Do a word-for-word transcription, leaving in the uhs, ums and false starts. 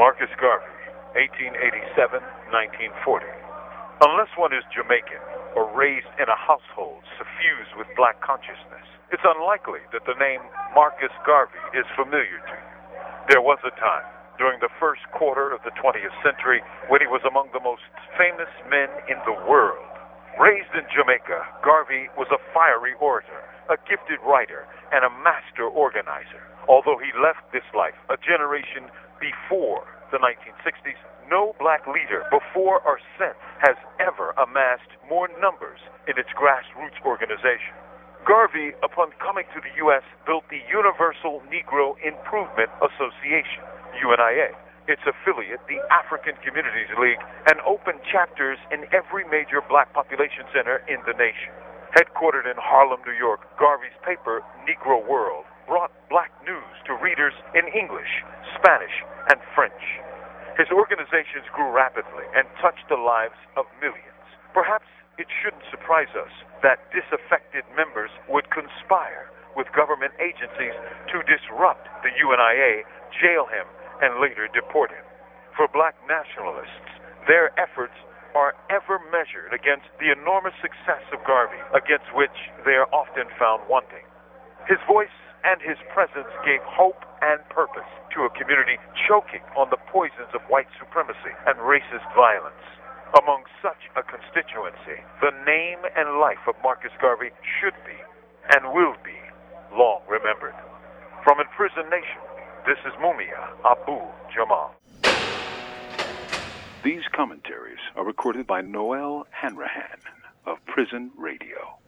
Marcus Garvey, eighteen eighty-seven to nineteen forty. Unless one is Jamaican or raised in a household suffused with black consciousness, it's unlikely that the name Marcus Garvey is familiar to you. There was a time during the first quarter of the twentieth century when he was among the most famous men in the world. Raised in Jamaica, Garvey was a fiery orator, a gifted writer, and a master organizer. Although he left this life a generation before the nineteen sixties, no black leader before or since has ever amassed more numbers in its grassroots organization. Garvey, upon coming to the U S, built the Universal Negro Improvement Association, U N I A, its affiliate, the African Communities League, and opened chapters in every major black population center in the nation. Headquartered in Harlem, New York, Garvey's paper, Negro World, brought black news to readers in English, Spanish, and French. His organizations grew rapidly and touched the lives of millions. Perhaps it shouldn't surprise us that disaffected members would conspire with government agencies to disrupt the U N I A, jail him, and later deport him. For black nationalists, their efforts are ever measured against the enormous success of Garvey, against which they are often found wanting. His voice and his presence gave hope and purpose to a community choking on the poisons of white supremacy and racist violence. Among such a constituency, the name and life of Marcus Garvey should be and will be long remembered. From Imprisoned Nation, this is Mumia Abu-Jamal. These commentaries are recorded by Noel Hanrahan of Prison Radio.